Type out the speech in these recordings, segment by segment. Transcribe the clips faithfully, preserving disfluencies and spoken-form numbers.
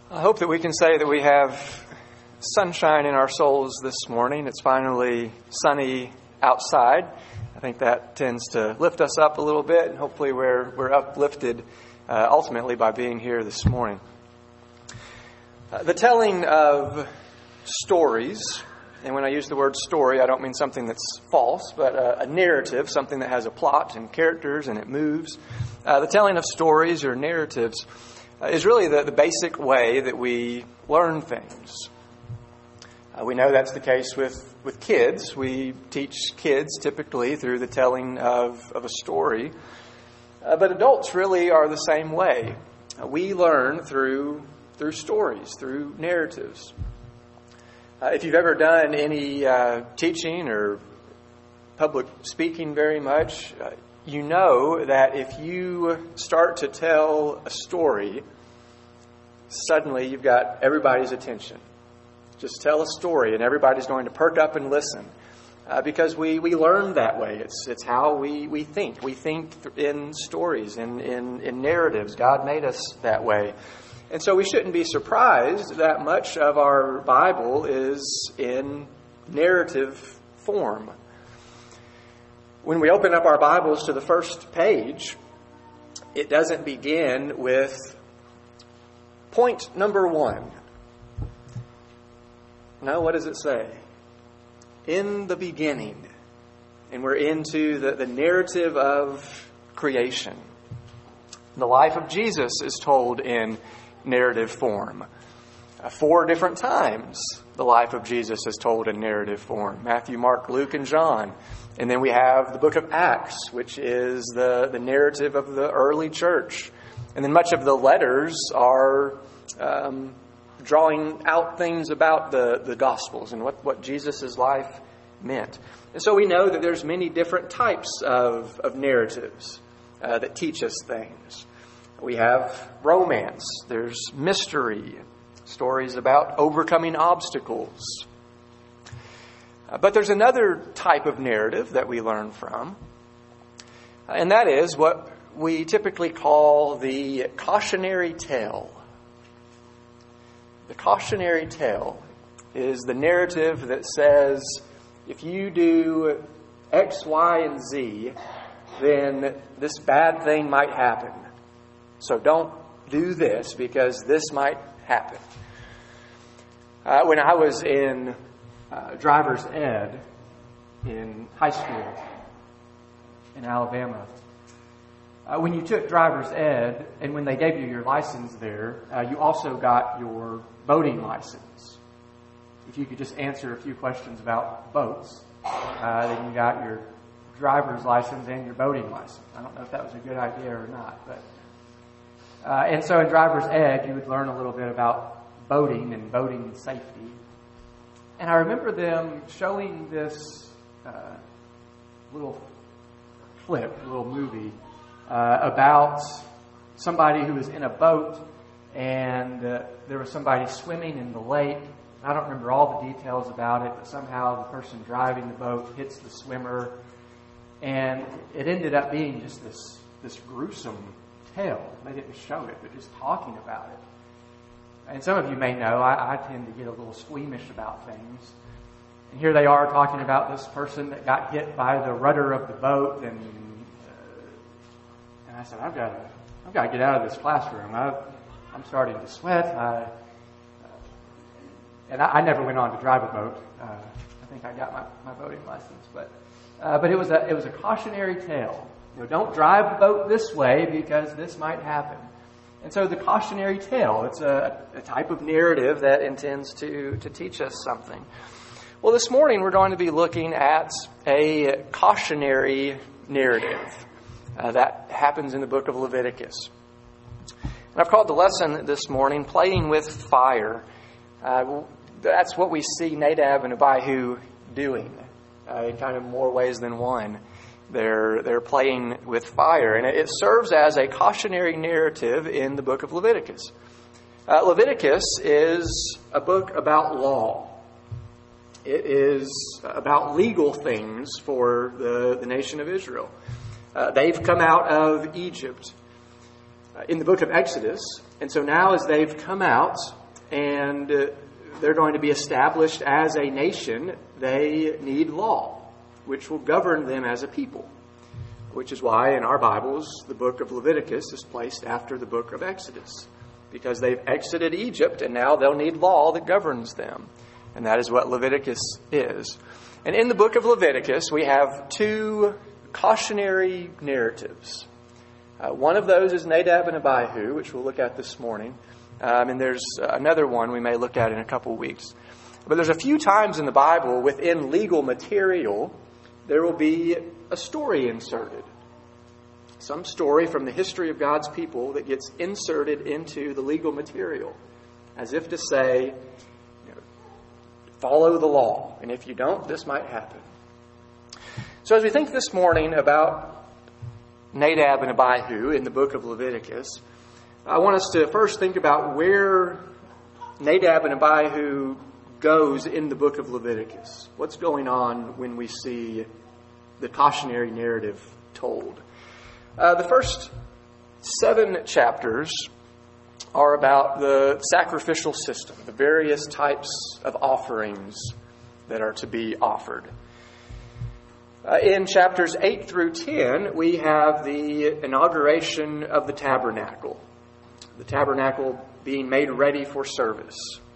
I hope that we can say that we have sunshine in our souls this morning. It's finally sunny outside. I think that tends to lift us up a little bit, and hopefully we're we're uplifted uh, ultimately by being here this morning. Uh, the telling of stories, and when I use the word story, I don't mean something that's false, but a, a narrative, something that has a plot and characters and it moves. Uh, the telling of stories or narratives uh, is really the, the basic way that we learn things. Uh, we know that's the case with, with kids. We teach kids typically through the telling of, of a story. Uh, but adults really are the same way. Uh, we learn through through stories, through narratives. Uh, if you've ever done any uh, teaching or public speaking very much, uh, you know that if you start to tell a story, suddenly you've got everybody's attention. Just tell a story and everybody's going to perk up and listen. Uh, because we, we learn that way. It's it's how we, we think. We think in stories, in, in, in narratives. God made us that way. And so we shouldn't be surprised that much of our Bible is in narrative form. When we open up our Bibles to the first page, it doesn't begin with point number one. No, what does it say? In the beginning. And we're into the, the narrative of creation. The life of Jesus is told in narrative form. Uh, four different times the life of Jesus is told in narrative form. Matthew, Mark, Luke, and John. And then we have the book of Acts, which is the, the narrative of the early church. And then much of the letters are um, drawing out things about the, the Gospels and what, what Jesus' life meant. And so we know that there's many different types of, of narratives uh, that teach us things. We have romance, there's mystery, stories about overcoming obstacles. Uh, but there's another type of narrative that we learn from, and that is what we typically call the cautionary tale. The cautionary tale is the narrative that says, if you do X, Y, and Z, then this bad thing might happen. So don't do this because this might happen. Uh, when I was in uh, driver's ed in high school in Alabama, uh, when you took driver's ed and when they gave you your license there, uh, you also got your boating license. If you could just answer a few questions about boats, uh, then you got your driver's license and your boating license. I don't know if that was a good idea or not, but uh, and so in driver's ed, you would learn a little bit about boating and boating safety. And I remember them showing this uh, little clip, a little movie uh, about somebody who was in a boat, and uh, there was somebody swimming in the lake. I don't remember all the details about it, but somehow the person driving the boat hits the swimmer, and it ended up being just this this gruesome tale. They didn't show it, but just talking about it. And some of you may know, I, I tend to get a little squeamish about things. And here they are talking about this person that got hit by the rudder of the boat, and uh, and I said, I've got to, I've got to get out of this classroom. I've, I'm starting to sweat. I, And I, I never went on to drive a boat. Uh, I think I got my, my boating license, but uh, but it was a it was a cautionary tale. You know, don't drive the boat this way because this might happen. And so the cautionary tale, it's a, a type of narrative that intends to to teach us something. Well, this morning we're going to be looking at a cautionary narrative uh, that happens in the book of Leviticus. And I've called the lesson this morning "Playing with Fire." Uh, that's what we see Nadab and Abihu doing uh, in kind of more ways than one. They're they're playing with fire, and it serves as a cautionary narrative in the book of Leviticus. Uh, Leviticus is a book about law. It is about legal things for the, the nation of Israel. Uh, they've come out of Egypt uh, in the book of Exodus, and so now as they've come out, and uh, they're going to be established as a nation, they need law, which will govern them as a people. Which is why in our Bibles, the book of Leviticus is placed after the book of Exodus. Because they've exited Egypt, and now they'll need law that governs them. And that is what Leviticus is. And in the book of Leviticus, we have two cautionary narratives. Uh, one of those is Nadab and Abihu, which we'll look at this morning. Um, and there's another one we may look at in a couple weeks. But there's a few times in the Bible within legal material, there will be a story inserted. Some story from the history of God's people that gets inserted into the legal material. As if to say, you know, follow the law. And if you don't, this might happen. So as we think this morning about Nadab and Abihu in the book of Leviticus, I want us to first think about where Nadab and Abihu goes in the book of Leviticus. What's going on when we see the cautionary narrative told? Uh, the first seven chapters are about the sacrificial system, the various types of offerings that are to be offered. Uh, in chapters eight through ten, we have the inauguration of the tabernacle. The tabernacle being made ready for service.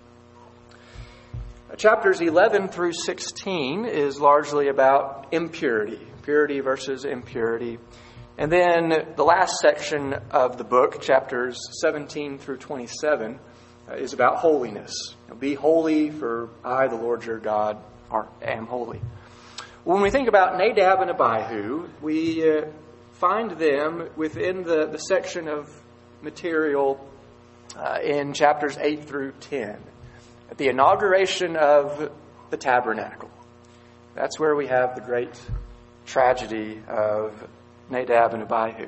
Uh, chapters eleven through sixteen is largely about impurity. Purity versus impurity. And then the last section of the book, chapters seventeen through twenty-seven, uh, is about holiness. Be holy, for I, the Lord your God, are, am holy. When we think about Nadab and Abihu, we uh, find them within the, the section of material uh, in chapters eight through ten. At the inauguration of the tabernacle. That's where we have the great tragedy of Nadab and Abihu.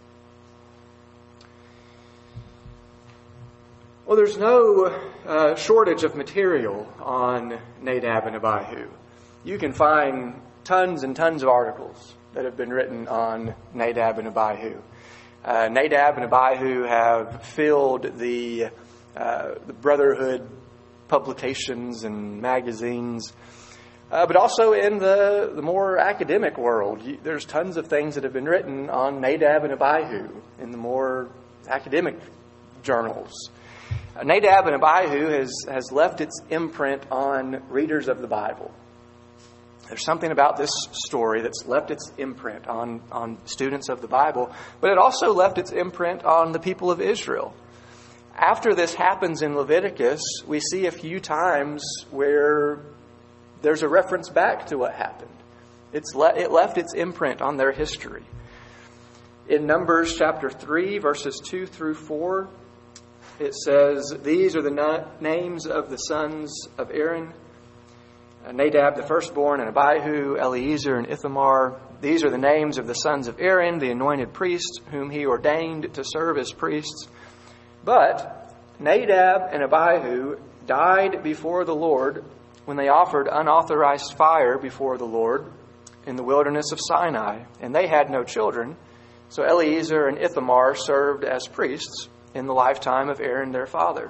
Well, there's no uh, shortage of material on Nadab and Abihu. You can find tons and tons of articles that have been written on Nadab and Abihu. Uh, Nadab and Abihu have filled the, uh, the Brotherhood publications and magazines, uh, but also in the, the more academic world. You, there's tons of things that have been written on Nadab and Abihu in the more academic journals. Uh, Nadab and Abihu has, has left its imprint on readers of the Bible. There's something about this story that's left its imprint on, on students of the Bible, but it also left its imprint on the people of Israel. After this happens in Leviticus, we see a few times where there's a reference back to what happened. It's le- it left its imprint on their history. In Numbers chapter three, verses two through four, it says, "These are the na- names of the sons of Aaron, Nadab the firstborn, and Abihu, Eleazar, and Ithamar. These are the names of the sons of Aaron, the anointed priests, whom he ordained to serve as priests. But Nadab and Abihu died before the Lord when they offered unauthorized fire before the Lord in the wilderness of Sinai, and they had no children. So Eleazar and Ithamar served as priests in the lifetime of Aaron their father."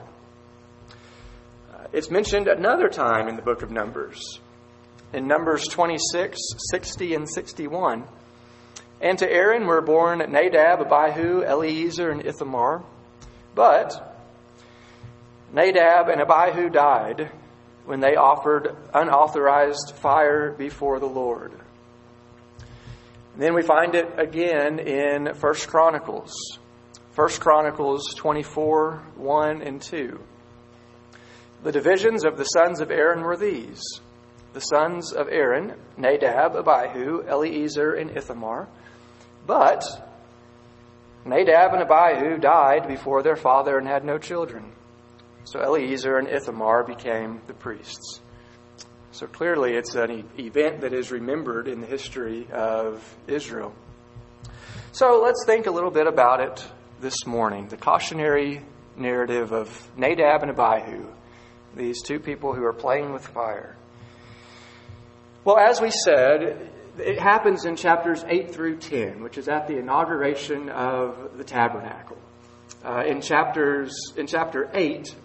It's mentioned another time in the book of Numbers. In Numbers twenty-six, sixty, and sixty-one. "And to Aaron were born Nadab, Abihu, Eleazar, and Ithamar. But Nadab and Abihu died when they offered unauthorized fire before the Lord." And then we find it again in First Chronicles. First Chronicles twenty-four, one and two. "The divisions of the sons of Aaron were these. The sons of Aaron, Nadab, Abihu, Eleazar, and Ithamar. But Nadab and Abihu died before their father and had no children. So Eleazar and Ithamar became the priests." So clearly it's an event that is remembered in the history of Israel. So let's think a little bit about it this morning. The cautionary narrative of Nadab and Abihu. These two people who are playing with fire. Well, as we said, it happens in chapters eight through ten, which is at the inauguration of the tabernacle. Uh, in chapters in chapter eight,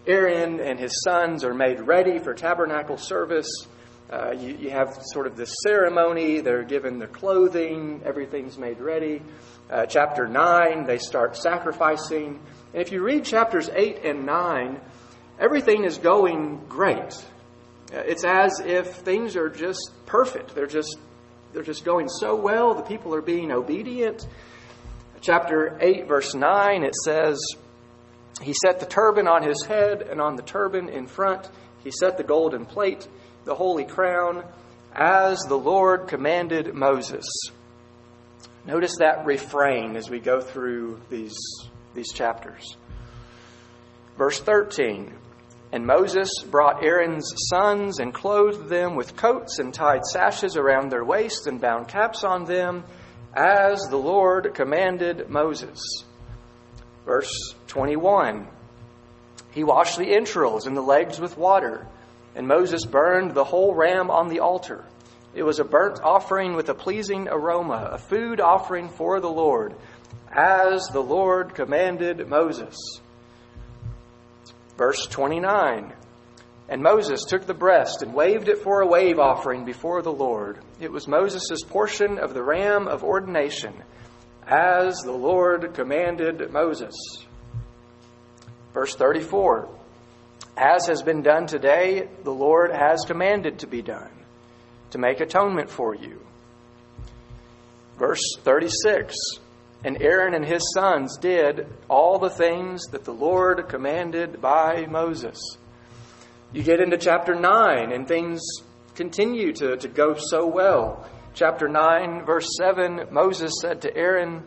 Aaron and his sons are made ready for tabernacle service. Uh, you, you have sort of this ceremony. They're given their clothing. Everything's made ready. Uh, chapter nine, they start sacrificing. And if you read chapters eight and nine, everything is going great. It's as if things are just perfect. They're just they're just going so well. The people are being obedient. Chapter eight, verse nine, it says, he set the turban on his head, and on the turban in front he set the golden plate, the holy crown, as the Lord commanded Moses. Notice that refrain as we go through these, these chapters. Verse thirteen, and Moses brought Aaron's sons and clothed them with coats and tied sashes around their waists and bound caps on them, as the Lord commanded Moses. Verse twenty-one, he washed the entrails and the legs with water, and Moses burned the whole ram on the altar. It was a burnt offering with a pleasing aroma, a food offering for the Lord, as the Lord commanded Moses. Verse twenty-nine, and Moses took the breast and waved it for a wave offering before the Lord. It was Moses' portion of the ram of ordination, as the Lord commanded Moses. Verse thirty-four, as has been done today, the Lord has commanded to be done, to make atonement for you. Verse thirty-six, and Aaron and his sons did all the things that the Lord commanded by Moses. You get into chapter nine, and things continue to, to go so well. Chapter nine, verse seven, Moses said to Aaron,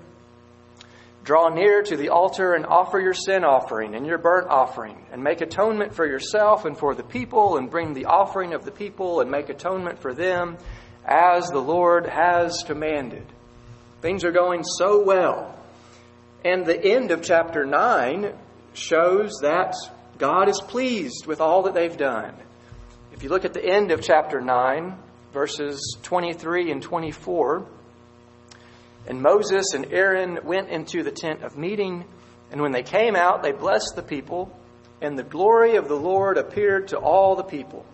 draw near to the altar and offer your sin offering and your burnt offering, and make atonement for yourself and for the people, and bring the offering of the people and make atonement for them, as the Lord has commanded. Things are going so well. And the end of chapter nine shows that God is pleased with all that they've done. If you look at the end of chapter nine, verses twenty-three and twenty-four, and Moses and Aaron went into the tent of meeting, and when they came out, they blessed the people, and the glory of the Lord appeared to all the people.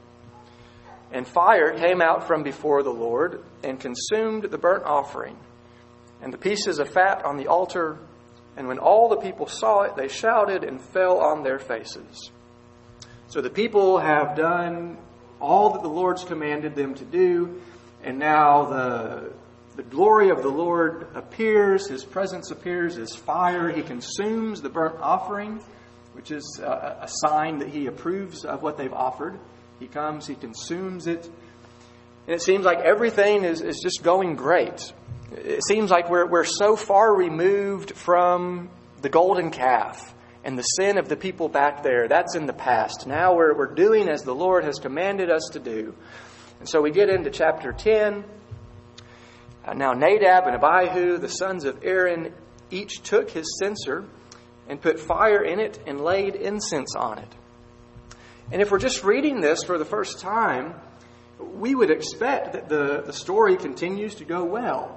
And fire came out from before the Lord and consumed the burnt offering and the pieces of fat on the altar. And when all the people saw it, they shouted and fell on their faces. So the people have done all that the Lord's commanded them to do, and now the the glory of the Lord appears. His presence appears as fire. He consumes the burnt offering, which is a, a sign that he approves of what they've offered. He comes, he consumes it. And it seems like everything is, is just going great. It seems like we're we're so far removed from the golden calf and the sin of the people back there. That's in the past. Now we're we're doing as the Lord has commanded us to do. And so we get into chapter ten. Uh, now Nadab and Abihu, the sons of Aaron, each took his censer and put fire in it and laid incense on it. And if we're just reading this for the first time, we would expect that the, the story continues to go well.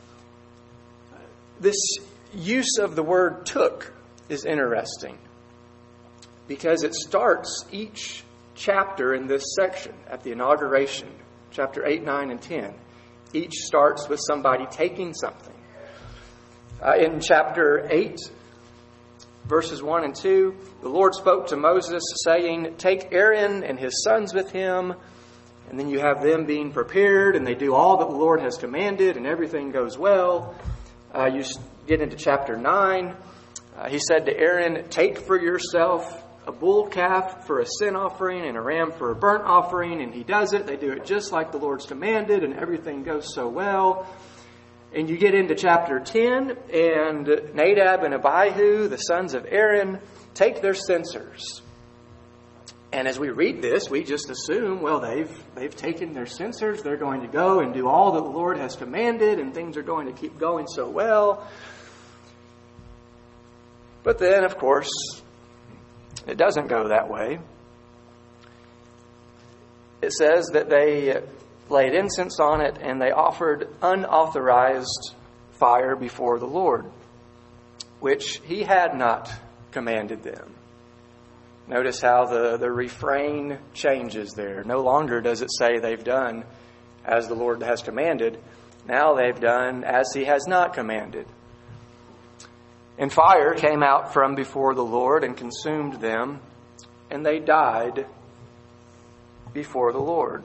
This use of the word took is interesting because it starts each chapter in this section at the inauguration, chapter eight, nine, and ten. Each starts with somebody taking something. Uh, in chapter eight, verses one and two, the Lord spoke to Moses saying, take Aaron and his sons with him. And then you have them being prepared and they do all that the Lord has commanded and everything goes well. Uh, you get into chapter nine. Uh, he said to Aaron, take for yourself a bull calf for a sin offering and a ram for a burnt offering. And he does it. They do it just like the Lord's commanded and everything goes so well. And you get into chapter ten, and Nadab and Abihu, the sons of Aaron, take their censers. And as we read this, we just assume, well, they've they've taken their censers. They're going to go and do all that the Lord has commanded, and things are going to keep going so well. But then, of course, it doesn't go that way. It says that they laid incense on it, and they offered unauthorized fire before the Lord, which he had not commanded them. Notice how the, the refrain changes there. No longer does it say they've done as the Lord has commanded. Now they've done as He has not commanded. And fire came out from before the Lord and consumed them, and they died before the Lord.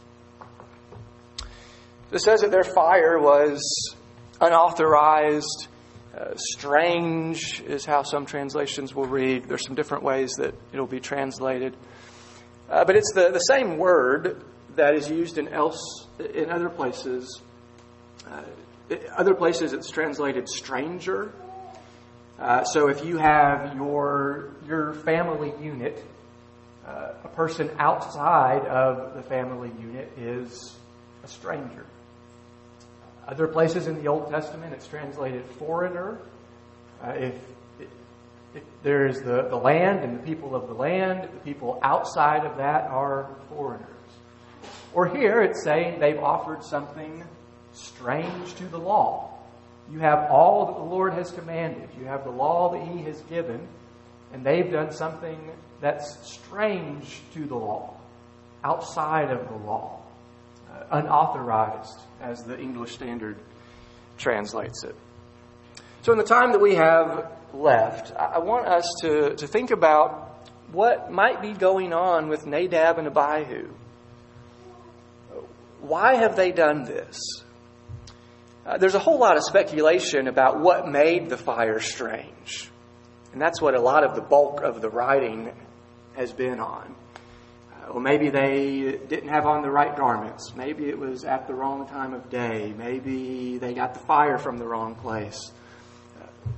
It says that their fire was unauthorized, uh, strange is how some translations will read. There's some different ways that it'll be translated. Uh, but it's the, the same word that is used in else in other places. Uh, other places it's translated stranger. Uh, so if you have your your family unit, uh, a person outside of the family unit is a stranger. Other places in the Old Testament it's translated foreigner. Uh, if, if there is the, the land and the people of the land, the people outside of that are foreigners. Or here it's saying they've offered something strange to the law. You have all that the Lord has commanded. You have the law that He has given. And they've done something that's strange to the law, outside of the law, uh, unauthorized, as the English Standard translates it. So in the time that we have left, I want us to, to think about what might be going on with Nadab and Abihu. Why have they done this? Uh, there's a whole lot of speculation about what made the fire strange. And that's what a lot of the bulk of the writing has been on. Uh, well, maybe they didn't have on the right garments. Maybe it was at the wrong time of day. Maybe they got the fire from the wrong place. Uh,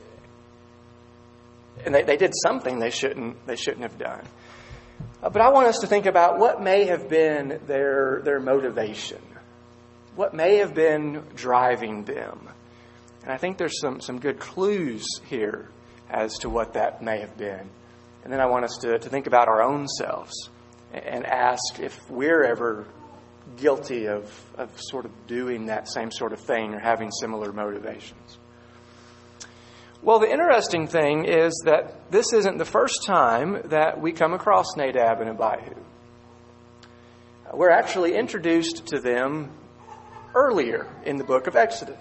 and they, they did something they shouldn't they shouldn't have done. Uh, but I want us to think about what may have been their their motivation. What may have been driving them. And I think there's some, some good clues here as to what that may have been. And then I want us to, to think about our own selves and ask if we're ever guilty of, of sort of doing that same sort of thing or having similar motivations. Well, the interesting thing is that this isn't the first time that we come across Nadab and Abihu. We're actually introduced to them earlier in the book of Exodus.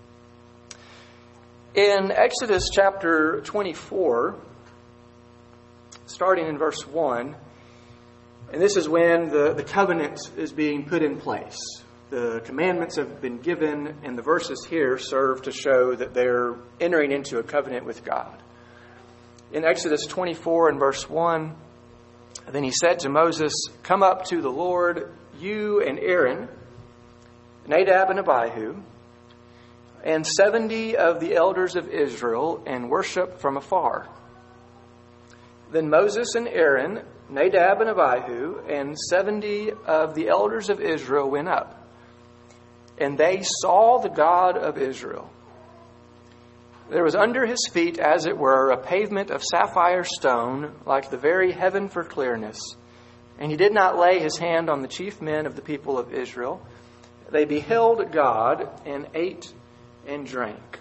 In Exodus chapter twenty-four, starting in verse one, and this is when the, the covenant is being put in place. The commandments have been given, and the verses here serve to show that they're entering into a covenant with God. In Exodus twenty-four and verse one, then he said to Moses, "Come up to the Lord, you and Aaron, Nadab and Abihu, and seventy of the elders of Israel, and worship from afar." Then Moses and Aaron, Nadab and Abihu, and seventy of the elders of Israel went up. And they saw the God of Israel. There was under his feet, as it were, a pavement of sapphire stone, like the very heaven for clearness. And he did not lay his hand on the chief men of the people of Israel. They beheld God and ate and drank.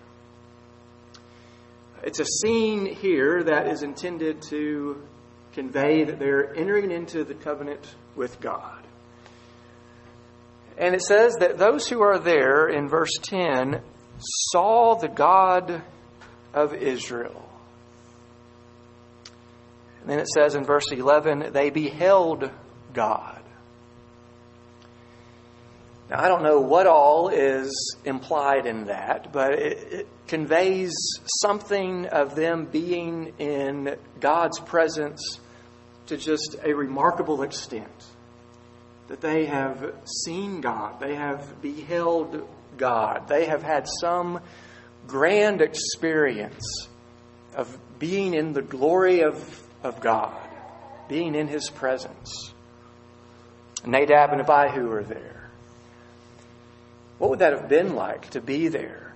It's a scene here that is intended to convey that they're entering into the covenant with God. And it says that those who are there in verse ten saw the God of Israel. And then it says in verse eleven, they beheld God. Now, I don't know what all is implied in that, but it, it conveys something of them being in God's presence to just a remarkable extent. That they have seen God. They have beheld God. They have had some grand experience of being in the glory of, of God, being in His presence. Nadab and Abihu are there. What would that have been like to be there?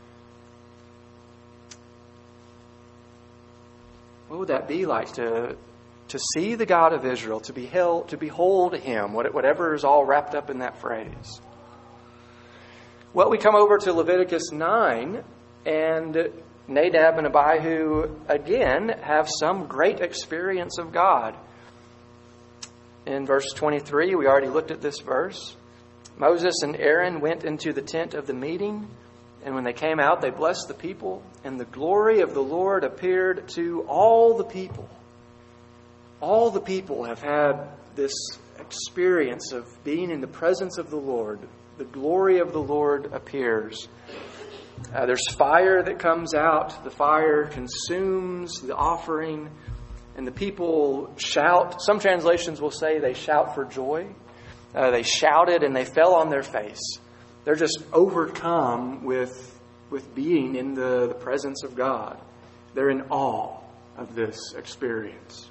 What would that be like to to see the God of Israel, to behold, to behold Him, whatever is all wrapped up in that phrase? Well, we come over to Leviticus nine, and Nadab and Abihu, again, have some great experience of God. In verse twenty-three, we already looked at this verse. Moses and Aaron went into the tent of the meeting, and when they came out, they blessed the people, and the glory of the Lord appeared to all the people. All the people have had this experience of being in the presence of the Lord. The glory of the Lord appears. Uh, there's fire that comes out. The fire consumes the offering, and the people shout. Some translations will say they shout for joy. Uh, they shouted and they fell on their face. They're just overcome with, with being in the, the presence of God. They're in awe of this experience.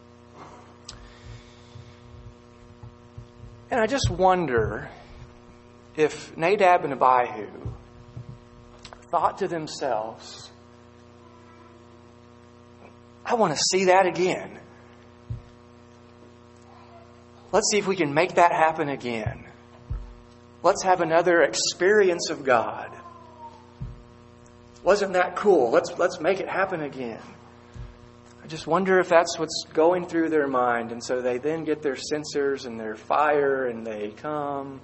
And I just wonder if Nadab and Abihu thought to themselves, I want to see that again. Let's see if we can make that happen again. Let's have another experience of God. Wasn't that cool? Let's let's make it happen again. I just wonder if that's what's going through their mind. And so they then get their censers and their fire and they come.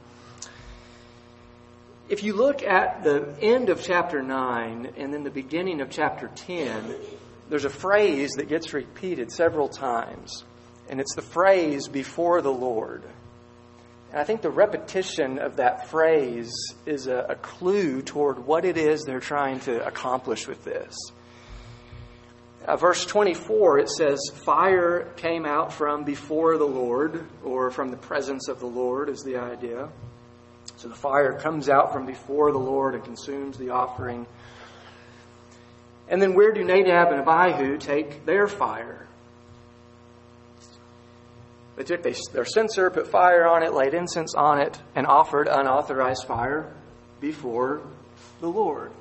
If you look at the end of chapter nine and then the beginning of chapter ten, there's a phrase that gets repeated several times. And it's the phrase, before the Lord. And I think the repetition of that phrase is a, a clue toward what it is they're trying to accomplish with this. Uh, verse twenty-four, it says, fire came out from before the Lord, or from the presence of the Lord is the idea. So the fire comes out from before the Lord and consumes the offering. And then where do Nadab and Abihu take their fire? They took their censer, put fire on it, laid incense on it, and offered unauthorized fire before the Lord.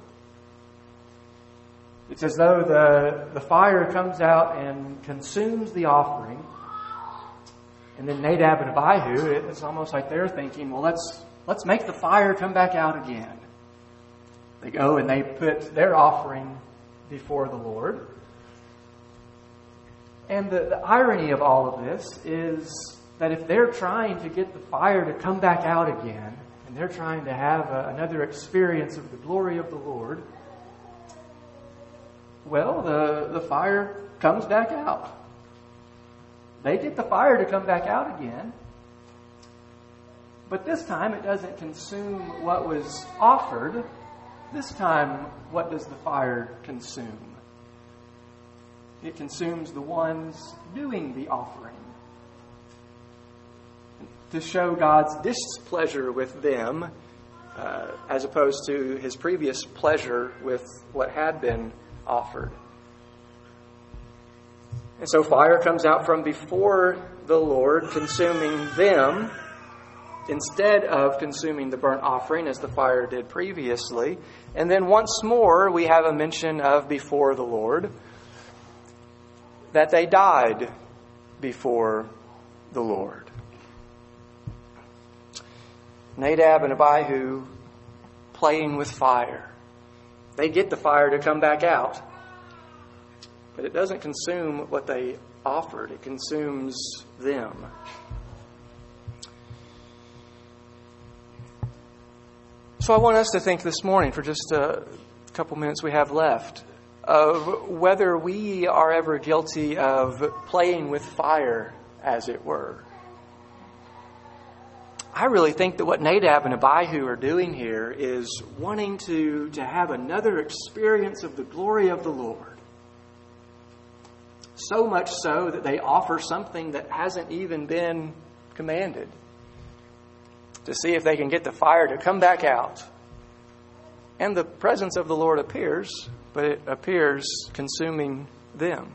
It's as though the, the fire comes out and consumes the offering. And then Nadab and Abihu, it's almost like they're thinking, well, let's let's make the fire come back out again. They go and they put their offering before the Lord. And the, the irony of all of this is that if they're trying to get the fire to come back out again, and they're trying to have a, another experience of the glory of the Lord, well, the, the fire comes back out. They get the fire to come back out again, but this time it doesn't consume what was offered. This time, what does the fire consume? It consumes the ones doing the offering. To show God's displeasure with them, uh, as opposed to His previous pleasure with what had been offered. And so fire comes out from before the Lord, consuming them, instead of consuming the burnt offering as the fire did previously. And then once more, we have a mention of before the Lord, that they died before the Lord. Nadab and Abihu playing with fire. They get the fire to come back out, but it doesn't consume what they offered. It consumes them. So I want us to think this morning, for just a couple minutes we have left, of whether we are ever guilty of playing with fire, as it were. I really think that what Nadab and Abihu are doing here is wanting to, to have another experience of the glory of the Lord. So much so that they offer something that hasn't even been commanded, to see if they can get the fire to come back out. And the presence of the Lord appears, but it appears consuming them.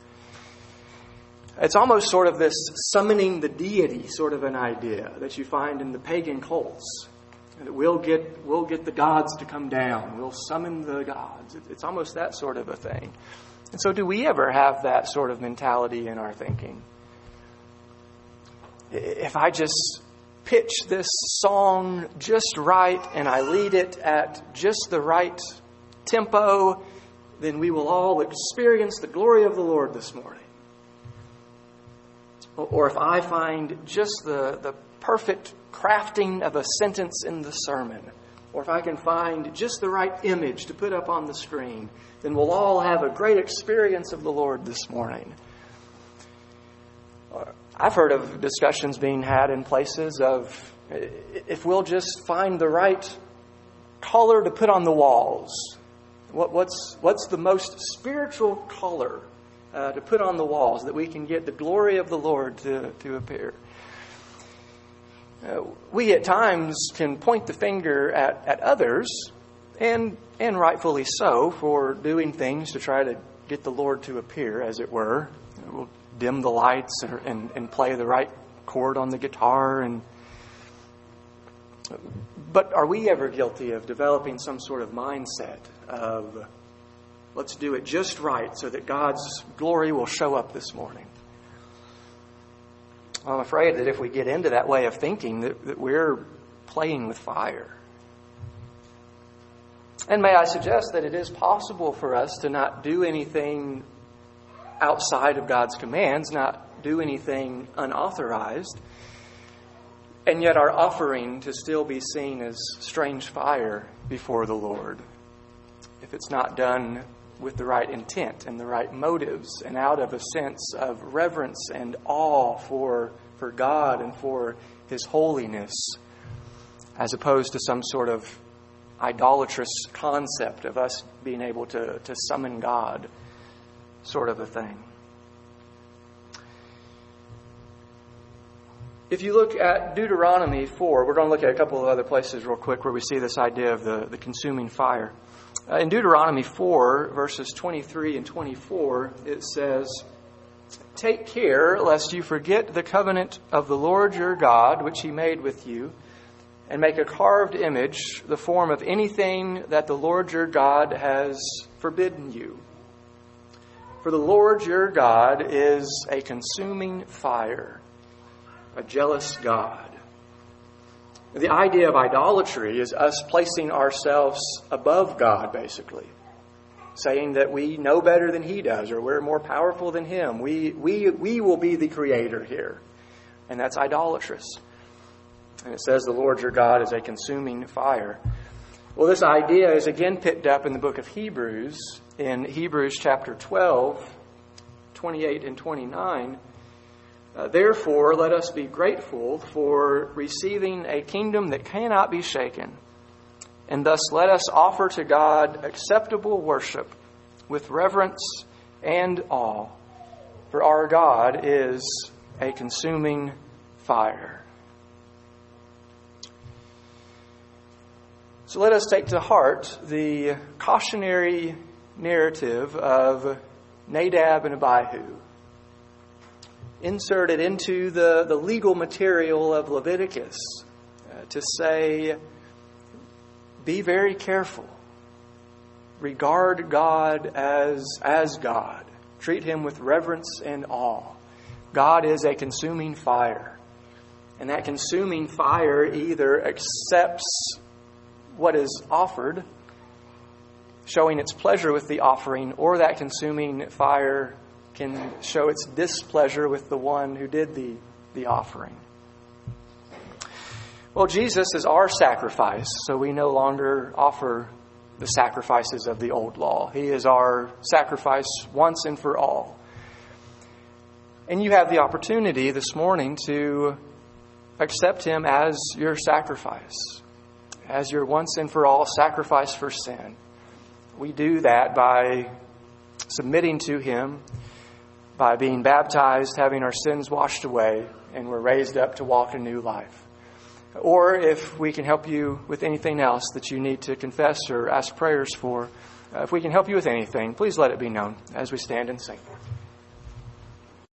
It's almost sort of this summoning the deity sort of an idea that you find in the pagan cults. That we'll get we'll get the gods to come down. We'll summon the gods. It's almost that sort of a thing. And so do we ever have that sort of mentality in our thinking? If I just pitch this song just right and I lead it at just the right tempo, then we will all experience the glory of the Lord this morning. Or if I find just the, the perfect crafting of a sentence in the sermon, or if I can find just the right image to put up on the screen, then we'll all have a great experience of the Lord this morning. I've heard of discussions being had in places of if we'll just find the right color to put on the walls. What, what's, what's the most spiritual color uh, to put on the walls that we can get the glory of the Lord to, to appear? Uh, we at times can point the finger at, at others, and and rightfully so, for doing things to try to get the Lord to appear, as it were. We'll dim the lights and, and, and play the right chord on the guitar. And But are we ever guilty of developing some sort of mindset of, let's do it just right so that God's glory will show up this morning? I'm afraid that if we get into that way of thinking, that, that we're playing with fire. And may I suggest that it is possible for us to not do anything outside of God's commands, not do anything unauthorized, and yet our offering to still be seen as strange fire before the Lord, if it's not done with the right intent and the right motives and out of a sense of reverence and awe for, for God and for His holiness, as opposed to some sort of idolatrous concept of us being able to, to summon God, sort of a thing. If you look at Deuteronomy four, we're going to look at a couple of other places real quick where we see this idea of the, the consuming fire. Uh, in Deuteronomy four, verses twenty-three and twenty-four, it says, "Take care lest you forget the covenant of the Lord your God, which He made with you, and make a carved image, the form of anything that the Lord your God has forbidden you. For the Lord your God is a consuming fire, a jealous God." The idea of idolatry is us placing ourselves above God, basically. Saying that we know better than He does, or we're more powerful than Him. We, we, we will be the creator here. And that's idolatrous. And it says the Lord your God is a consuming fire. Well, this idea is again picked up in the book of Hebrews, in Hebrews chapter twelve, twenty-eight and twenty-nine. Uh, Therefore, let us be grateful for receiving a kingdom that cannot be shaken. And thus let us offer to God acceptable worship with reverence and awe. For our God is a consuming fire. So let us take to heart the cautionary narrative of Nadab and Abihu, inserted into the, the legal material of Leviticus uh, to say, be very careful. Regard God as, as God. Treat Him with reverence and awe. God is a consuming fire. And that consuming fire either accepts what is offered, showing its pleasure with the offering, or that consuming fire can show its displeasure with the one who did the, the offering. Well, Jesus is our sacrifice, so we no longer offer the sacrifices of the old law. He is our sacrifice once and for all. And you have the opportunity this morning to accept Him as your sacrifice, as your once and for all sacrifice for sin. We do that by submitting to Him, by being baptized, having our sins washed away, and we're raised up to walk a new life. Or if we can help you with anything else that you need to confess or ask prayers for, uh, if we can help you with anything, please let it be known as we stand and sing.